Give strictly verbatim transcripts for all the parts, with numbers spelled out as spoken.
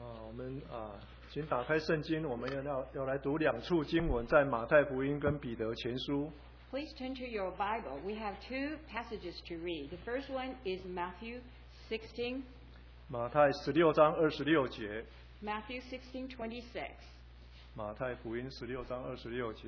啊，我们啊，请打开圣经，我们要要来读两处经文，在马太福音跟彼得前书。 Please turn to your Bible. We have two passages to read. The first one is Matthew sixteen. 马太十六章二十六节。 Matthew sixteen twenty-six. 马太福音十六章二十六节。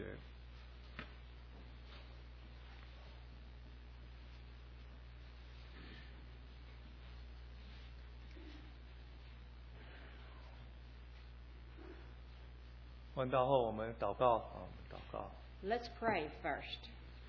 问到后，我们祷告啊，祷告。 Let's pray first.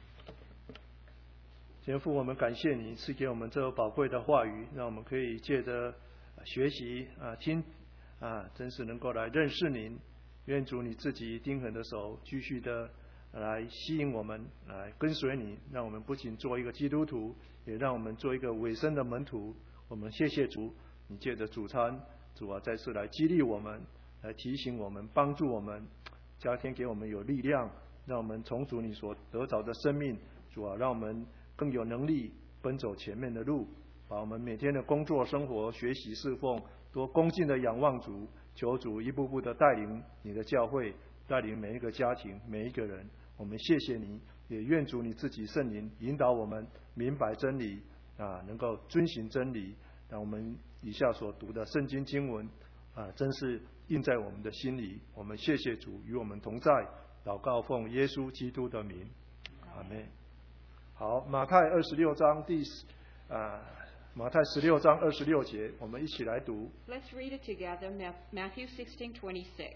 天父，我们感谢你赐给我们这宝贵的话语，让我们可以借着学习啊、听啊，真是能够来认识您。愿主你自己钉痕的手，继续的来吸引我们，来跟随你，让我们不仅做一个基督徒，也让我们做一个委身的门徒。我们谢谢主，你借着主餐，主啊，再次来激励我们，来提醒我们，帮助我们，加添给我们有力量，让我们从主你所得着的生命，主啊，让我们更有能力奔走前面的路，把我们每天的工作、生活、学习、侍奉，多恭敬的仰望主，求主一步步的带领你的教会，带领每一个家庭、每一个人。我们谢谢你，也愿主你自己圣灵引导我们明白真理啊，能够遵行真理。让我们以下所读的圣经经文啊，真是印在我们的心里。我们谢谢主与我们同在，祷告奉耶稣基督的名，阿们。好，马太二十六章第啊，马太十六章二十六节，我们一起来读。 Let's read it together. Matthew sixteen twenty-six.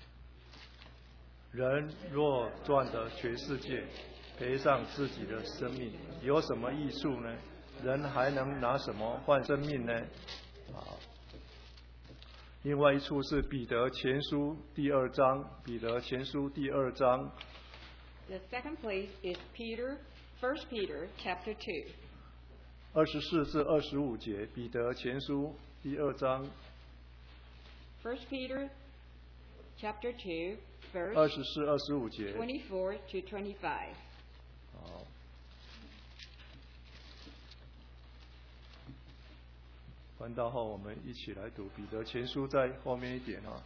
人若赚得全世界，赔上自己的生命，有什么益处呢？人还能拿什么换生命呢？好，另外一处是彼得前书第二章，彼得前书第二章。 The second place is Peter, First Peter, chapter two. 二十四至二十五节，彼得前书第二章。 First Peter, chapter two, verse 二十四、二十五节。 twenty-four to twenty-five. 好。翻到后，我们一起来读彼得前书，在后面一点啊。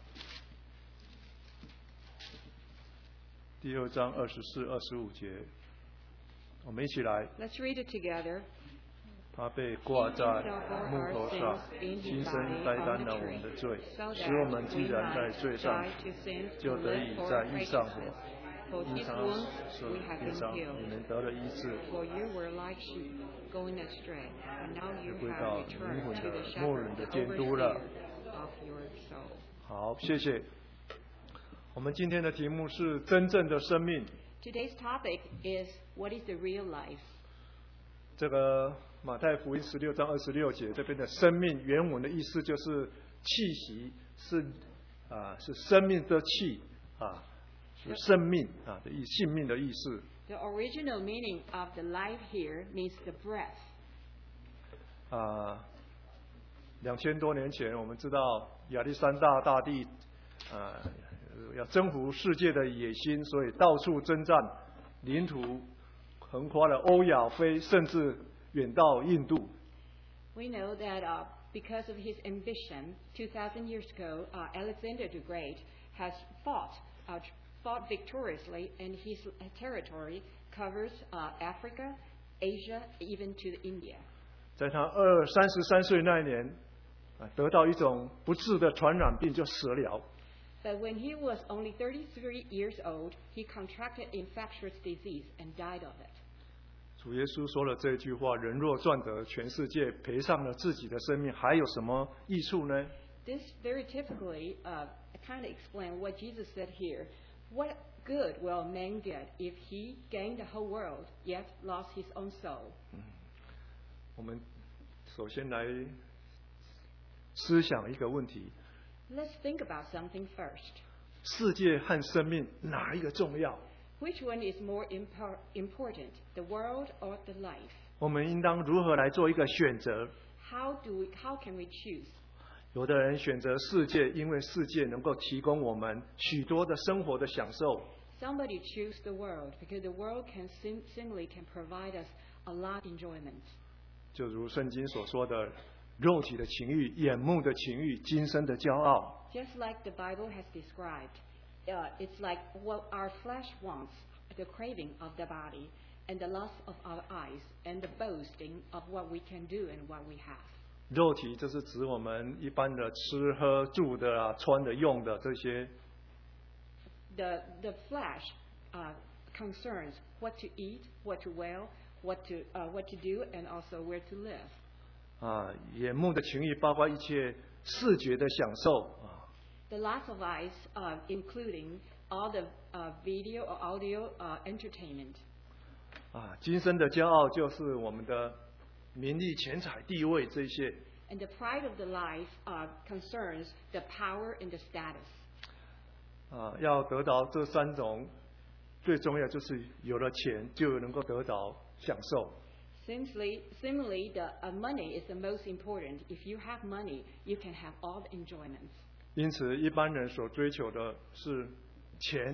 第二章二十四、二十五节，我们一起来。 Let's read it together. 他被挂在木头上，亲身担当了我们的罪，使我们既然在罪上死，就得以在义上活。因他受鞭伤，你们得了医治，也归到灵魂的牧人的监督了。好，谢谢。我们今天的题目是真正的生命。 Today's topic is what is the real life? 这个马太福音十六章二十六节这边的生命，原文的意思就是气息，是啊，是生命的气啊。是生命啊的意，性命的意思。 The original meaning of the life here means the breath. 啊，两千多年前，我们知道亚历山大大帝啊要征服世界的野心，所以到处征战，领土横跨了欧亚非，甚至远到印度。 We know that uh, because of his ambition, two thousand years ago, uh, Alexander the Great has fought. Uh, fought victoriously, and his territory covers uh, Africa, Asia, even to India. 在他二三十三岁那一年，得到一种不治的传染病，就死了。 But when he was only thirty-three years old, he contracted infectious disease and died of it. 主耶稣说了这句话：人若赚得全世界，赔上了自己的生命，还有什么益处呢？ This very typically uh, kind of explains what Jesus said here. What good will man get if he gained the whole world yet lost his own soul? 嗯，我们首先来思想一个问题。 Let's think about something first. 世界和生命哪一个重要？ Which one is more impor- important, the world or the life? 我们应当如何来做一个选择？ How do we, how can we choose? 有的人选择世界，因为世界能够提供我们许多的生活的享受。 Somebody choose the world because the world can sim- simply can provide us a lot of enjoyment. 就如圣经所说的， 肉体的情欲、眼目的情欲、今生的骄傲。 Just like the Bible has described, uh, it's like what our flesh wants, the craving of the body, and the lust of our eyes, and the boasting of what we can do and what we have. 肉体就是指我们一般的吃喝住的啊、穿的用的这些。 The the flesh uh, concerns what to eat, what to wear, what to uh, what to do, and also where to live. 啊，眼目的情欲包括一切视觉的享受啊。 The lust of eyes, uh, including all the uh, video or audio uh, entertainment. 啊，今生的骄傲就是我们的名利、钱财、地位这些。 And the pride of the life uh, concerns the power and the status. 啊，要得到这三种，最重要就是有了钱就能够得到享受。 Similarly, similarly the uh, money is the most important. If you have money, you can have all the enjoyments. 因此，一般人所追求的是钱。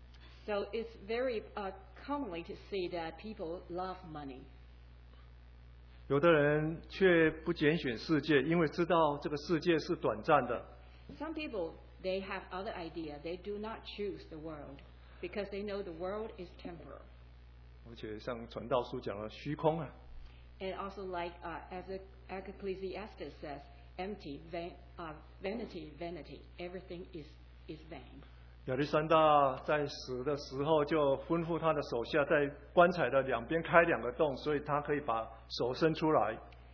So it's very uh, commonly to see that people love money. 有的人却不拣选世界，因为知道这个世界是短暂的。 Some people, they have other idea. They do not choose the world because they know the world is temporal. 而且像传道书讲的虚空啊， And also like uh, as Ecclesiastes says, empty, van, uh, vanity, vanity. Everything is, is vain. 亚历山大在死的时候就吩咐他的手下在棺材的两边开两个洞，所以他可以把手伸出来。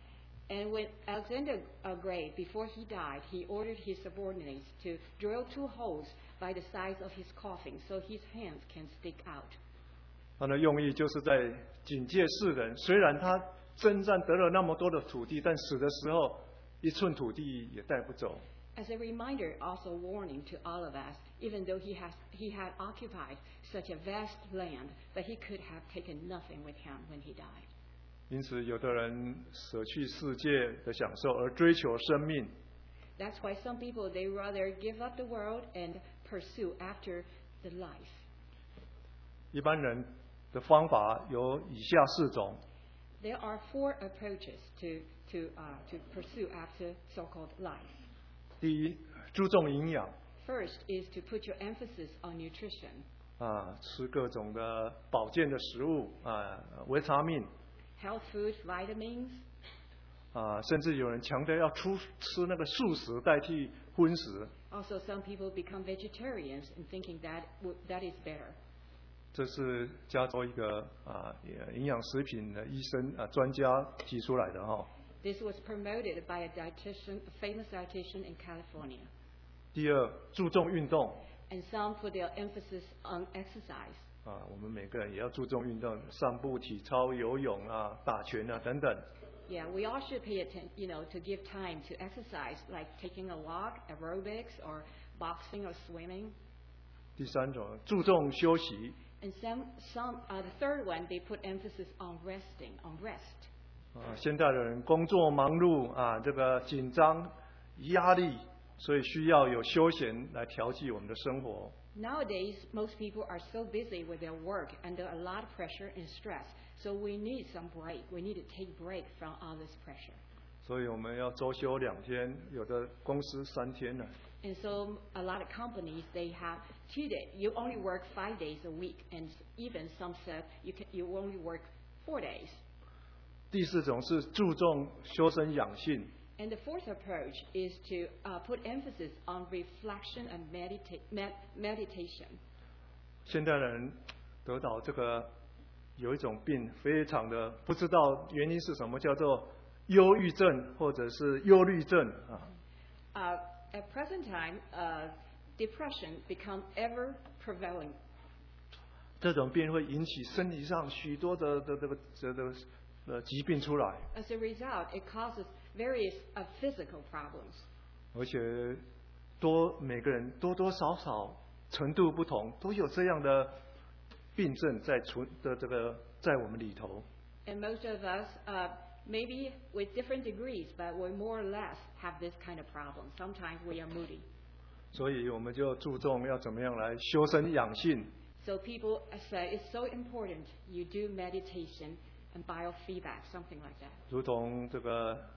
And when Alexander uh, Great, before he died, he ordered his subordinates to drill two holes by the size of his coffin so his hands can stick out. 他的用意就是在警戒世人，虽然他征战得了那么多的土地，但死的时候一寸土地也带不走。 As a reminder, also warning to all of us, even though he, has, he had occupied such a vast land, but he could have taken nothing with him when he died. 因此，有的人舍去世界的享受而追求生命。 That's why some people, they rather give up the world and pursue after the life. 一般人的方法有以下四种。 There are four approaches to, to, uh, to pursue after so-called life. 第一，注重营养 First is to put your emphasis on nutrition. 啊，吃各种的保健的食物啊，维他命 Health food, vitamins. 啊，甚至有人强调要出吃那个素食代替荤食。 Also, some people become vegetarians and thinking that w- that is better. 这是加州一个啊营养食品的医生啊专家提出来的哈、哦。 This was promoted by a dietitian, a famous dietitian in California. 第二，注重运动 And some put their emphasis on exercise. 啊，我们每个人也要注重运动，散步、体操、游泳啊、打拳啊等等。 Yeah, we all should pay attention, you know, to give time to exercise, like taking a walk, aerobics, or boxing or swimming. 第三种，注重休息 And some, some, uh, the third one, they put emphasis on resting, on rest. 啊，现代的人工作忙碌啊，这个紧张、压力，所以需要有休闲来调剂我们的生活。 Nowadays, most people are so busy with their work under a lot of pressure and stress. So we need some break. We need to take break from all this pressure. 所以我们要周休两天，有的公司三天呢。 And so a lot of companies, they have two days. You only work five days a week. And even some said you, can, you only work four days. 第四种是注重修身养性， And the fourth approach is to uh, put emphasis on reflection and medita- med- meditation. 现代人得到这个有一种病，非常的不知道原因是什么，叫做忧郁症或者是忧虑症啊。 Uh, at present time, uh, depression become ever prevalent. 这种病会引起身体上许多的的这个这个呃疾病出来， As a result, it causes various uh, physical problems. 而且多每个人多多少少程度不同，都有这样的病症在存的这个在我们里头。 And most of us, uh, maybe with different degrees, but we more or less have this kind of problem. Sometimes we are moody. 所以我们就注重要怎么样来修身养性。 So people say it's so important you do meditation and biofeedback, something like that. 如同这个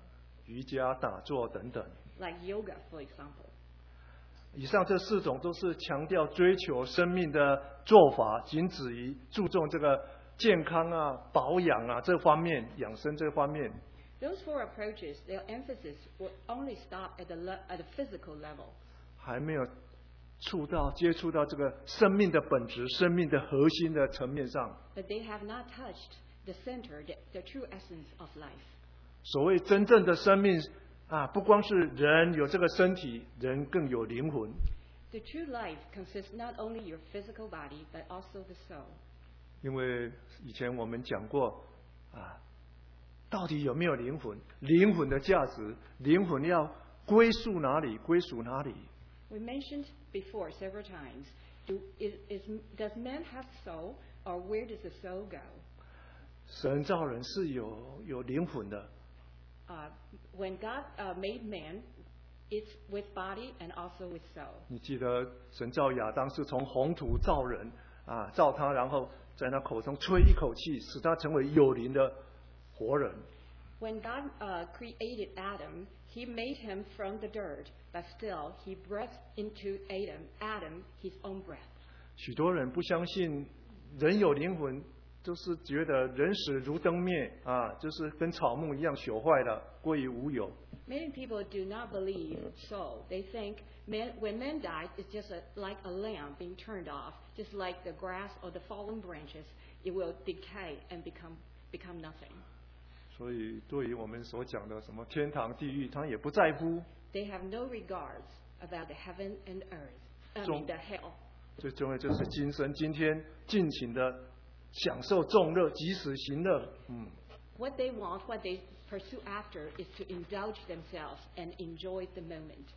瑜伽、打坐等等。 like yoga, for example. 以上这四种都是强调追求生命的做法，仅止于注重这个健康啊、保养啊这方面、养生这方面。 Those four approaches, their emphasis will only stop at the, le- at the physical level. 还没有触到、接触到这个生命的本质、生命的核心的层面上。 But they have not touched the center, the, the true essence of life. 所谓真正的生命啊，不光是人有这个身体，人更有灵魂。 The true life consists not only your physical body, but also the soul. 因为以前我们讲过啊，到底有没有灵魂？灵魂的价值，灵魂要归属哪里？归属哪里？ We mentioned before several times, do, is, is, does man have soul, or where does the soul go? 神造人是有有灵魂的。 Uh, when God uh, made man, it's with body and also with soul. 你记得神造亚当是从红土造人啊，造他，然后在他口中吹一口气，使他成为有灵的活人。 When God uh, created Adam, He made him from the dirt, but still He breathed into Adam, Adam his own breath. 许多人不相信人有灵魂，就是觉得人死如灯灭啊，就是跟草木一样朽坏了，归于无有。 Many people do not believe soul. They think man, when man dies, it's just a, like a lamp being turned off, just like the grass or the fallen branches. It will decay and become become nothing. 所以对于我们所讲的什么天堂、地狱，他也不在乎。 They have no regards about the heaven and earth. I mean the hell. 最重要就是今生今天尽情的享受众乐，及时行乐。嗯， What they want, what they pursue after, is to indulge themselves and enjoy the moment.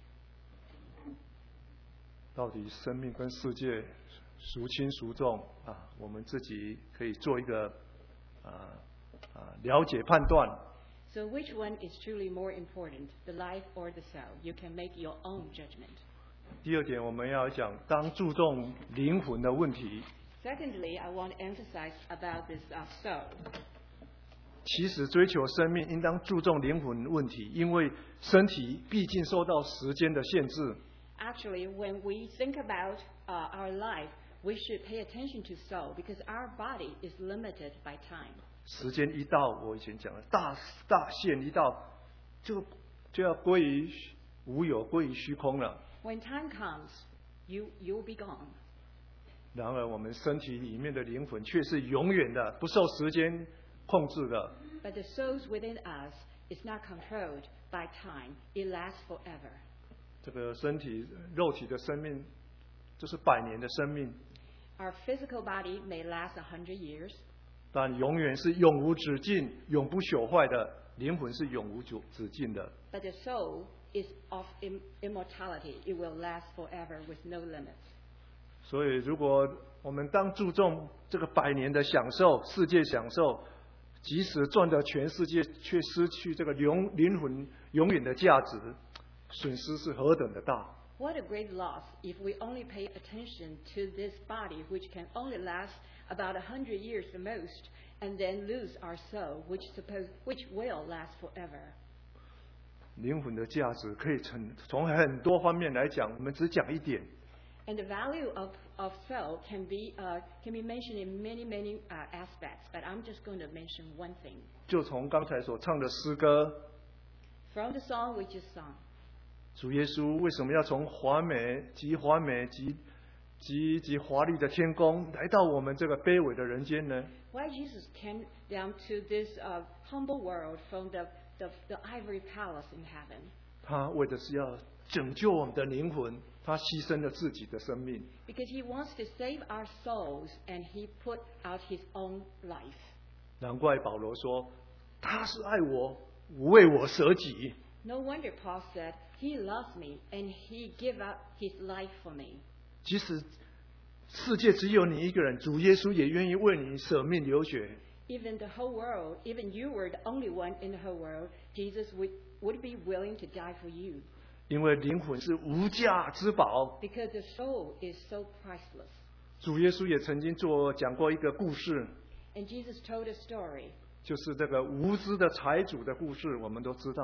到底生命跟世界孰轻孰重啊？我们自己可以做一个啊啊了解判断。 So which one is truly more important, the life or the soul? You can make your own judgment. 第二点，我们要讲当注重灵魂的问题。 Secondly, I want to emphasize about this uh, soul. 其实追求生命应当注重灵魂问题，因为身体毕竟受到时间的限制。 Actually, when we think about uh, our life, we should pay attention to soul because our body is limited by time. 时间一到，我以前讲了，大大限一到，就就要归于无有，归于虚空了。 When time comes, you you'll be gone. 然而，我们身体里面的灵魂却是永远的，不受时间控制的。 But the souls within us is not controlled by time. It lasts forever. 这个身体、肉体的生命，就是百年的生命， Our physical body may last a hundred years, 但永远是永无止境、永不朽坏的。灵魂是永无止止境的。 but the soul is of im- immortality. It will last forever with no limits. 所以，如果我们当注重这个百年的享受、世界享受，即使赚得全世界，却失去这个灵灵魂永远的价值，损失是何等的大！ What a great loss if we only pay attention to this body, which can only last about a hundred years the most, and then lose our soul, which suppose which will last forever. 灵魂的价值可以从从很多方面来讲，我们只讲一点。 And the value of, of soul can be uh, can be mentioned in many many uh, aspects, but I'm just going to mention one thing. 就从刚才所唱的诗歌， From the song we just sung, 主耶稣为什么要从华美极华美极极极华丽的天宫来到我们这个卑微的人间呢？ why Jesus came down to this uh, humble world from the, the, the ivory palace in heaven. 他为的是要拯救我们的灵魂，他牺牲了自己的生命。 Because he wants to save our souls, and he put out his own life. 难怪保罗说，他是爱我，为我舍己。 No wonder Paul said, he loves me, and he gave up his life for me. 即使世界只有你一个人，主耶稣也愿意为你舍命流血。 Even the whole world, even you were the only one in the whole world, Jesus would, would be willing to die for you. 因为灵魂是无价之宝。 Because the soul is so priceless. 主耶稣也曾经做讲过一个故事， And Jesus told a story 就是这个无知的财主的故事，我们都知道。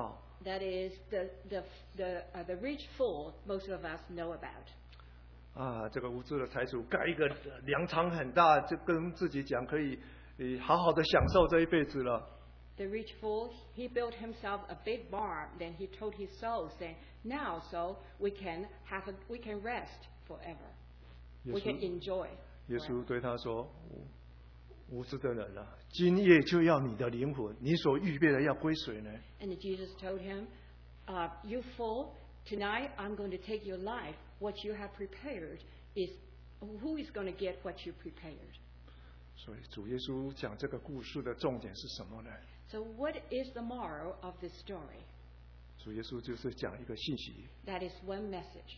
That is the the the uh, the rich fool most of us know about. 啊，这个无知的财主盖一个粮仓很大，就跟自己讲可以，呃，好好的享受这一辈子了。 The rich fool, he built himself a big barn. Then he told his soul, saying, "Now, so we can have a, we can rest forever. We can enjoy." 耶稣对他说：“无知的人啊，今夜就要你的灵魂，你所预备的要归谁呢？” And Jesus told him, uh, "You fool, tonight I'm going to take your life. What you have prepared is who is going to get what you prepared." 所以主耶稣讲这个故事的重点是什么呢？ So what is the moral of this story? 主耶稣就是讲一个信息： That is one message.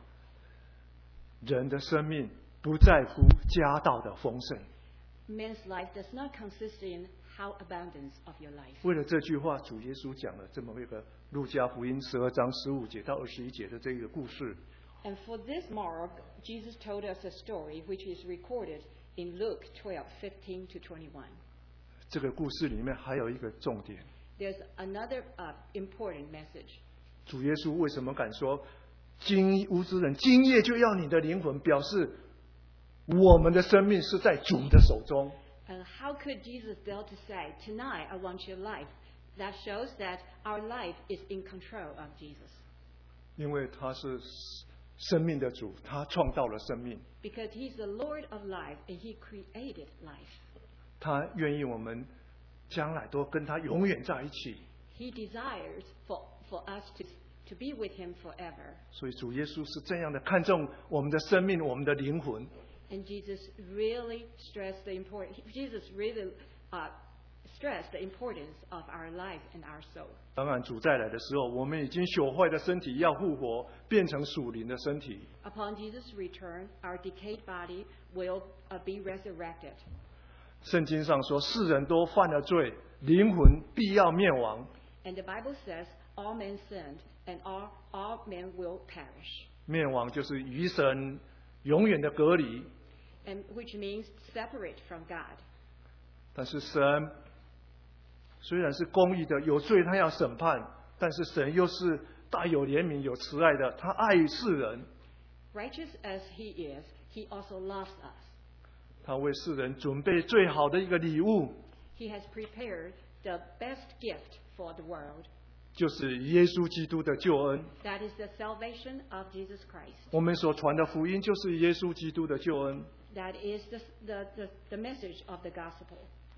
人的生命不在乎家道的丰盛。 Man's life does not consist in how abundance of your life. 为了这句话，主耶稣讲了这么一个路加福音十二章十五节到二十一节的这个故事。 And for this moral, Jesus told us a story which is recorded in Luke twelve, fifteen to twenty-one. 这个故事里面还有一个重点。 There's another uh, important message. 主耶稣为什么敢说今无知人今夜就要你的灵魂？表示我们的生命是在主的手中。 And how could Jesus dare to say, "Tonight I want your life"? That shows that our life is in control of Jesus. 因为他是生命的主，他创造了生命， Because He's the Lord of life and He created life. 他愿意我们将来都跟他永远在一起。 He desires for, for us to, to be with Him forever. 所以主耶稣是这样的看重我们的生命，我们的灵魂。 And Jesus really stressed the important. Jesus really uh, stressed the importance of our life and our soul. 当然，主再来的时候，我们已经朽坏的身体要复活，变成属灵的身体。 Upon Jesus' return, our decayed body will uh, be resurrected. 圣经上说，世人都犯了罪，灵魂必要灭亡。 And the Bible says, all men sinned, and all, all men will perish. 灭亡就是与神永远的隔离。 And which means separate from God. 但是神虽然是公义的，有罪他要审判，但是神又是大有怜悯、有慈爱的，他爱世人， Righteous as He is, He also loves us. 他为世人准备最好的一个礼物， He has prepared the best gift for the world. 就是耶稣基督的救恩。 That is the salvation of Jesus Christ. 我们所传的福音就是耶稣基督的救恩。 That is the, the, the, the message of the gospel.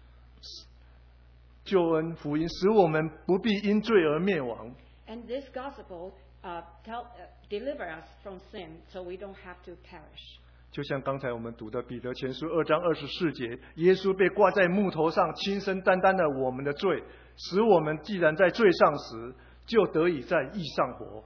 救恩福音使我们不必因罪而灭亡， And this gospel uh, tell, uh, deliver us from sin so we don't have to perish. 就像刚才我们读的彼得前书二章二十四节，耶稣被挂在木头上，亲身担当了我们的罪，使我们既然在罪上时，就得以在义上活。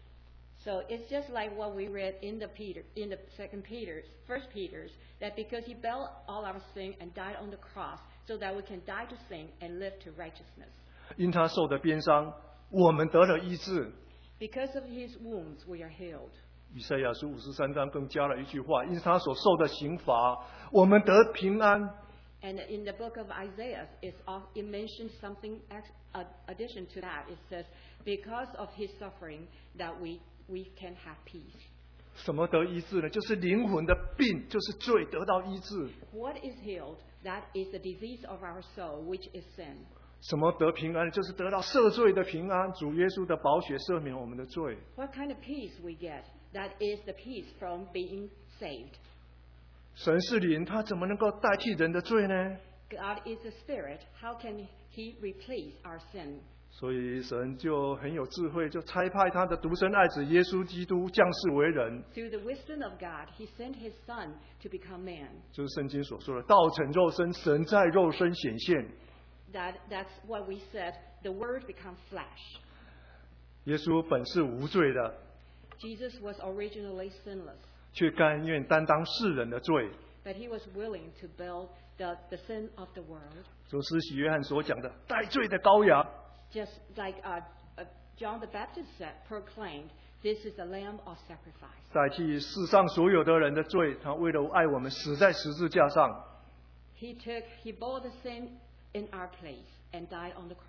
So it's just like what we read in the Peter, in the Second Peter's, First Peter's, that because He bore all our sin and died on the cross, so that we can die to sin and live to righteousness. 因他受的鞭伤，我们得了医治。 Because of His wounds, we are healed. 以赛亚书五十三章更加了一句话：因他所受的刑罚，我们得平安。 And in the book of Isaiah, it's, it mentions something ex, uh, addition to that. It says, because of His suffering, that we, we can have peace. 什么得医治呢？就是灵魂的病，就是罪得到医治。 What is healed? That is the disease of our soul, which is sin. 什么得平安？就是得到赦罪的平安。主耶稣的宝血赦免我们的罪。 What kind of peace we get? That is the peace from being saved. 神是灵，他怎么能够代替人的罪呢？ God is a spirit. How can He replace our sin? 所以神就很有智慧，就差派他的独生爱子耶稣基督降世为人， Through the wisdom of God, He sent His Son to become man. 就是圣经所说的“道成肉身”，神在肉身显现。 That, that's what we said. The Word become flesh. 耶稣本是无罪的， Jesus was originally sinless, 却甘愿担当世人的罪。 but He was willing to bear the, the sin of the world. 如施洗约翰所讲的“代罪的羔羊”， Just like uh, uh, John the Baptist said, proclaimed, this is the Lamb of sacrifice. 代替世上所有的人的罪，他为了爱我们死在十字架上。 He took, He bore the sin in our place and died on the cross.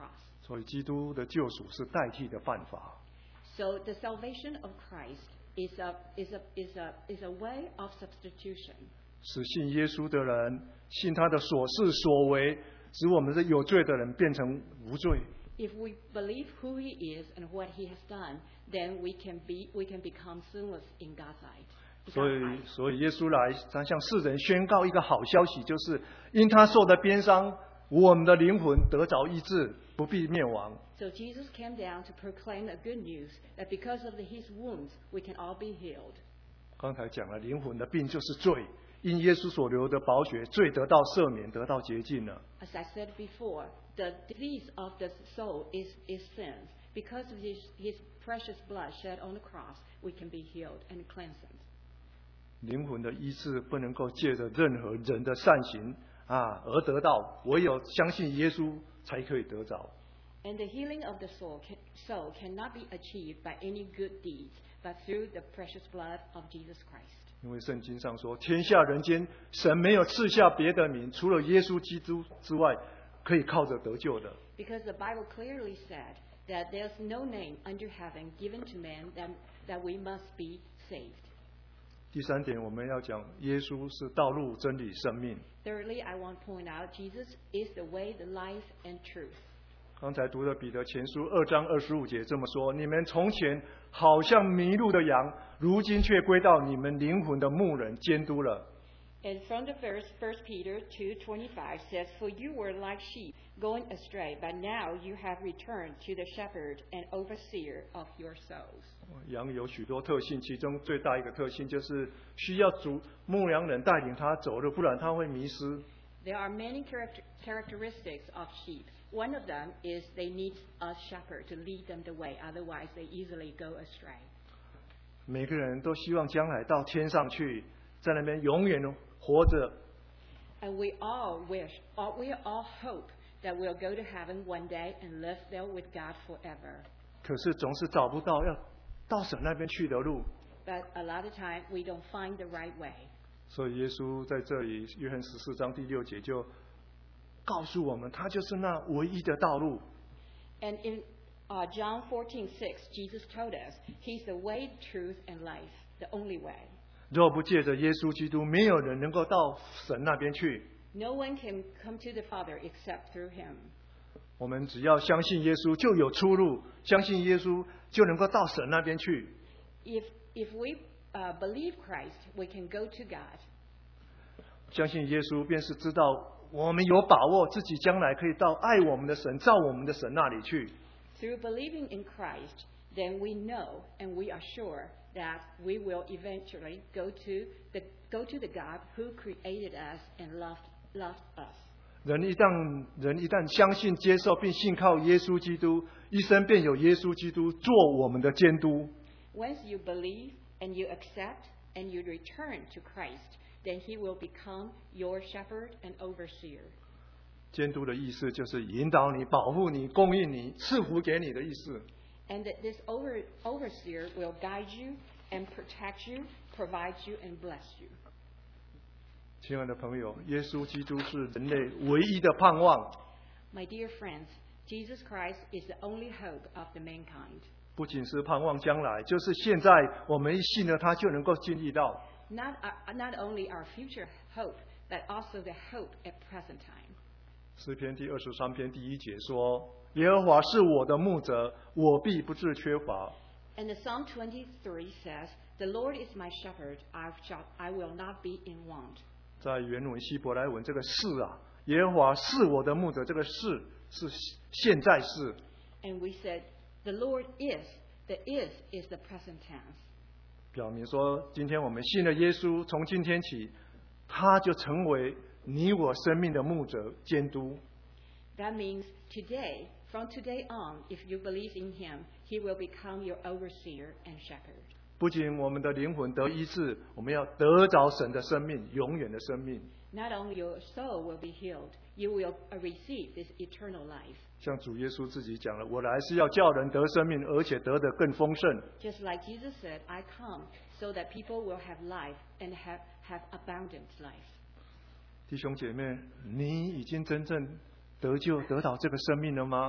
所以基督的救赎是代替的办法。 So the salvation of Christ is a, is a, is a, is a way of substitution. 使信耶稣的人，信他的所事所为，使我们这有罪的人变成无罪。 If we believe who he is and what he has done, then we can be we can become sinless in God's eyes. 所以，所以耶稣来，他向世人宣告一个好消息，就是因他受的鞭伤，我们的灵魂得着医治，不必灭亡。 So Jesus came down to proclaim the good news that because of the, his wounds, we can all be healed. 刚才讲了，灵魂的病就是罪，因耶稣所流的宝血，罪得到赦免，得到洁净了。 As I said before, the disease of the soul is, is sins. Because of his, his precious blood shed on the cross, we can be healed and cleansed. 灵魂的医治不能够借着任何人的善行啊而得到，唯有相信耶稣才可以得着。 And the healing of the soul, can, soul cannot be achieved by any good deeds, but through the precious blood of Jesus Christ. 因为圣经上说，天下人间神没有赐下别的名，除了耶稣基督之外，可以靠着得救的。 Because the Bible clearly said that there's no name under heaven given to man that, that we must be saved. 第三点，我们要讲耶稣是道路、真理、生命。 Thirdly, I want to point out Jesus is the way, the life, and truth. 刚才读的彼得前书二章二十五节这么说：你们从前好像迷路的羊，如今却归到你们灵魂的牧人监督了。 And from the verse, First Peter two twenty-five says, For you were like sheep going astray, but now you have returned to the shepherd and overseer of your souls. 羊有许多特性，其中最大一个特性就是需要主牧羊人带领它走路，不然它会迷失。 There are many character- characteristics of sheep. One of them is they need a shepherd to lead them the way, otherwise they easily go astray. 每个人都希望将来到天上去，在那边永远活着。 And we all wish, or we all hope that we'll go to heaven one day and live there with God forever. 可是总是找不到要到神那边去的路， But a lot of time we don't find the right way. 所以耶稣在这里，约翰十四章第六节就告诉我们，他就是那唯一的道路。 And in uh, John fourteen six, Jesus told us, He's the way, truth, and life, the only way. 若不借着耶稣基督，没有人能够到神那边去。 No one can come to the Father except through Him. 我们只要相信耶稣，就有出路；相信耶稣，就能够到神那边去。 If, if we uh, believe Christ, we can go to God. 相信耶稣，便是知道我们有把握自己将来可以到爱我们的神、造我们的神那里去。 Through believing in Christ, then we know and we are sure that we will eventually go to the, go to the God who created us and loved, loved us. 人一旦人一旦相信、接受并信靠耶稣基督，一生便有耶稣基督做我们的监督。 Once you believe and you accept and you return to Christ, then He will become your shepherd and overseer. 监督的意思就是引导你、保护你、供应你、赐福给你的意思。 And that this over, overseer will guide you and protect you, provide you, and bless you. 亲爱的朋友，耶稣基督是人类唯一的盼望。 My dear friends, Jesus Christ is the only hope of the mankind. 不仅是盼望将来，就是现在我们一信了他，就能够经历到。 Not, uh, not only our future hope, but also the hope at present time. 诗篇第二十三篇第一节说：“耶和华是我的牧者，我必不致缺乏。” And the Psalm twenty-three says, The Lord is my shepherd, I, shall, I will not be in want. 在原文希伯来文这个是啊，耶和华是我的牧者，这个是是现在式。 And we said, The Lord is, the is is the present tense. 表明说，今天我们信了耶稣，从今天起，他就成为你我生命的牧者、监督。 That means today, from today on, if you believe in Him, He will become your overseer and shepherd. 不仅我们的灵魂得医治，我们要得着神的生命，永远的生命。 Not only your soul will be healed, you will receive this eternal life. 像主耶稣自己讲了，我来是要叫人得生命，而且得得更丰盛。 Just like Jesus said, I come so that people will have life and have, have abundant life. 弟兄姐妹，你已经真正得救、得到这个生命了吗？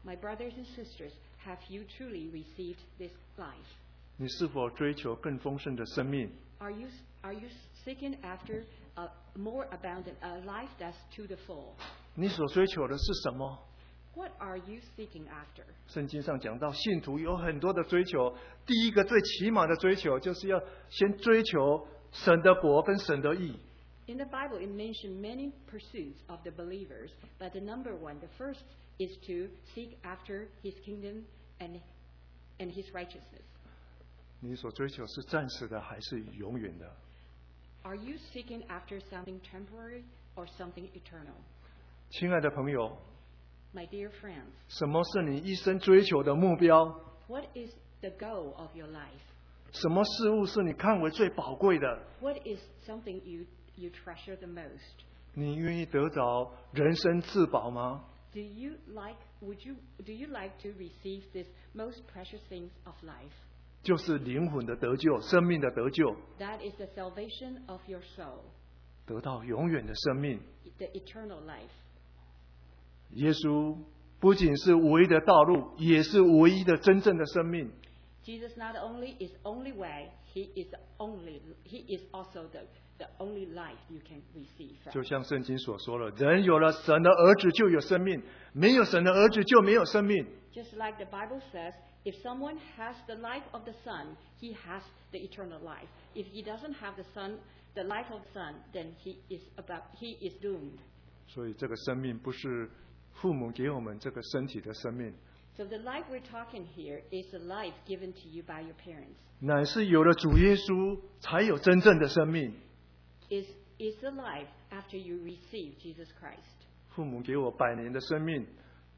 My brothers and sisters, have you truly received this life? 你是否追求更丰盛的生命？ Are you are you seeking after a more abundant a life that's to the full? 你所追求的是什么？ What are you seeking after? 圣经上讲到，信徒有很多的追求。第一个最起码的追求，就是要先追求神的国跟神的义。 In the Bible, it mentioned many pursuits of the believers, but the number one, the first, is to seek after His kingdom and and His righteousness. 你所追求是暂时的，还是永远的？ Are you seeking after something temporary or something eternal? 亲爱的朋友， My dear friends, 什么是你一生追求的目标？ what is the goal of your life? 什么事物是你看为最宝贵的？ What is something you, you treasure the most? 你愿意得着人生至宝吗？ Do you like, would you, do you like to receive this most precious things of life? 就是灵魂的得救，生命的得救， That is the salvation of your soul, 得到永远的生命。 the eternal life. 耶稣不仅是唯一的道路，也是唯一的真正的生命。 Jesus not only is only way, He is the only, He is also the, the only life you can receive 就 from. 像圣经所说的，人有了神的儿子就有生命，没有神的儿子就没有生命。 Just like the Bible says, if someone has the life of the Son, he has the eternal life. If he doesn't have the Son, the life of the Son, then he is about, he is doomed. 所以这个生命不是父母给我们这个身体的生命， So the life we're talking here is the life given to you by your parents. 乃是有了主耶稣才有真正的生命。 Is is the life after you receive Jesus Christ. 父母给我百年的生命，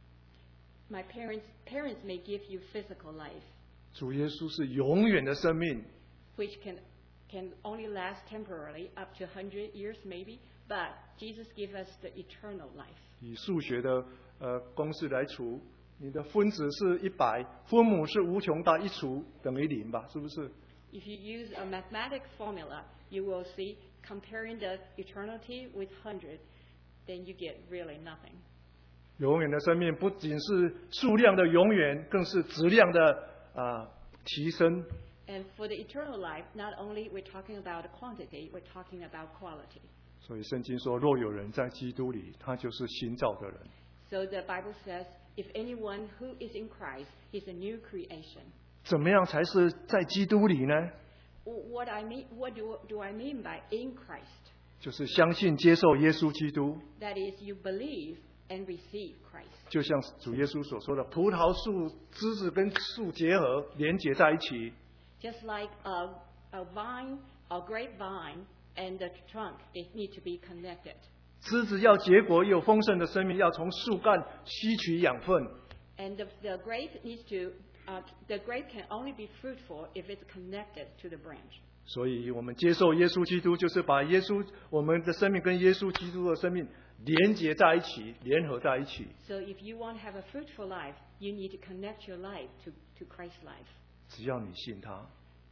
My parents parents may give you physical life, 主耶稣是永远的生命。 which can can only last temporarily, up to one hundred years maybe, but Jesus gives us the eternal life. 以数学的呃公式来除，你的分子是一百，分母是无穷大，一除等于零吧？是不是？ If you use a mathematics formula, you will see comparing the eternity with one hundred, then you get really nothing. 永远的生命不仅是数量的永远，更是质量的啊、呃提升。 And for the eternal life, not only we're talking about quantity, we're talking about quality. 所以圣经说，若有人在基督里，他就是新造的人。 So the Bible says, if anyone who is in Christ, he's a new creation. 怎么样才是在基督里呢？ What I mean, what do, do I mean by in Christ? 就是相信、接受耶稣基督， That is, you believe and receive Christ. 就像主耶稣所说的，葡萄树枝子跟树结合，连结在一起。 Just like a, a vine, a grapevine, and the trunk, they need to be connected. 枝子要结果，有丰盛的生命，要从树干吸取养分。 And the, the grape needs to, uh, the grape can only be fruitful if it's connected to the branch. 所以我们接受耶稣基督，就是把耶稣我们的生命跟耶稣基督的生命连结在一起，联合在一起。 So if you want to have a fruitful life, you need to connect your life to, to Christ's life. 只要你信他，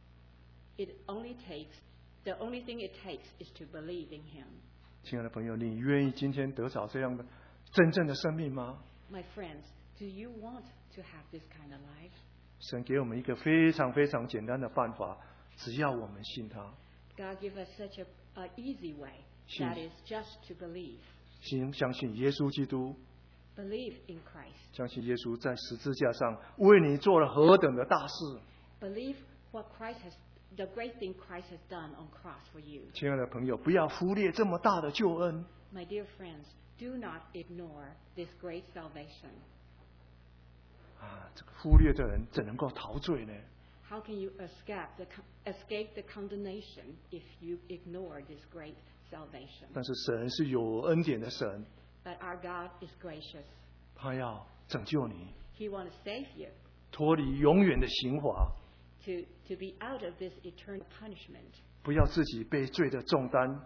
It only takes, the only thing it takes is to believe in Him. 亲爱的朋友，你愿意今天得着这样的真正的生命吗？ My friends, do you want to have this kind of life? 神给我们一个非常非常简单的办法，只要我们信他， God give us such a, a easy way. Sure. That is just to believe. 信相信耶稣基督， Believe in Christ. 相信耶稣在十字架上为你做了何等的大事。 Believe what Christ has, the great thing Christ has done on cross for you. 亲爱的朋友，不要忽略这么大的救恩。 My dear friends, do not ignore this great salvation. 啊，这个忽略的人怎能够陶醉呢？ How can you escape the, con- escape the condemnation if you ignore this great salvation? 但是神是有恩典的神， But our God is gracious. 他要拯救你， He wants to save you, 脱离永远的刑罚， to, to be out of this eternal punishment. 不要自己背罪的重担，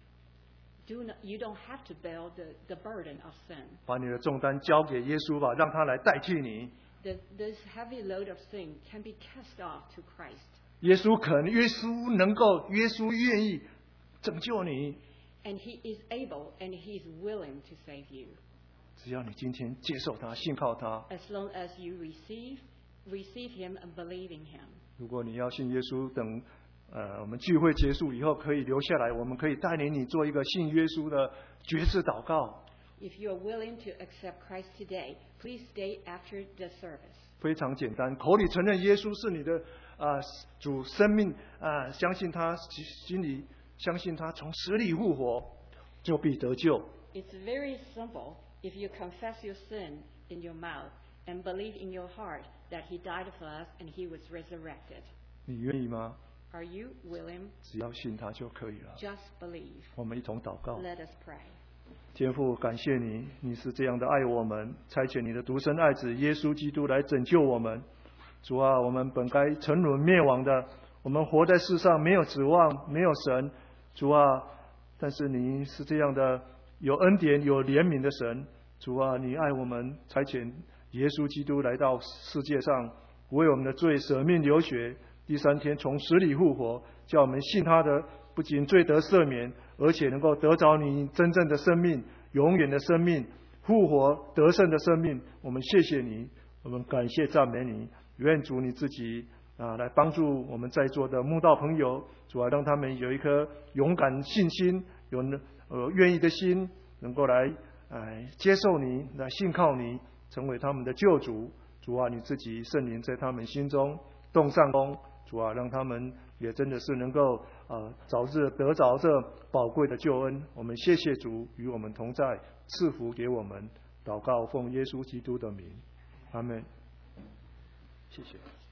Do not, you don't have to bear the, the burden of sin. 把你的重担交给耶稣吧，让他来代替你。 The, this heavy load of sin can be cast off to Christ. 耶稣肯，耶稣能够，耶稣愿意拯救你。 And He is able and He is willing to save you. 只要你今天接受他，信靠他。 As long as you receive, receive Him and believe in Him. 如果你要信耶稣，等呃我们聚会结束以后可以留下来，我们可以带领你做一个信耶稣的决志祷告。 If you are willing to accept Christ today, please stay after the service. 非常简单，口里承认耶稣是你的啊、呃、主生命啊、呃，相信他，心里相信他从死里复活，就必得救。 It's very simple. If you confess your sin in your mouth and believe in your heart that He died for us and He was resurrected. 你愿意吗？ Are you willing? 只要信他就可以了。 Just believe. 我们一同祷告。 Let us pray. 天父，感谢你，你是这样的爱我们，差遣你的独生爱子耶稣基督来拯救我们。主啊，我们本该沉沦灭亡的，我们活在世上没有指望，没有神。主啊，但是你是这样的有恩典、有怜悯的神。主啊，你爱我们，差遣耶稣基督来到世界上，为我们的罪舍命流血，第三天从死里复活，叫我们信他的，不仅罪得赦免，而且能够得着你真正的生命，永远的生命，复活得胜的生命。我们谢谢你，我们感谢赞美你。愿主你自己啊来帮助我们在座的慕道朋友，主啊，让他们有一颗勇敢信心，有呃愿意的心，能够来哎接受你，来信靠你，成为他们的救主。主啊，你自己圣灵在他们心中动上功。主啊，让他们也真的是能够呃早日得着这宝贵的救恩。我们谢谢主与我们同在，赐福给我们。祷告奉耶稣基督的名，阿们。谢谢。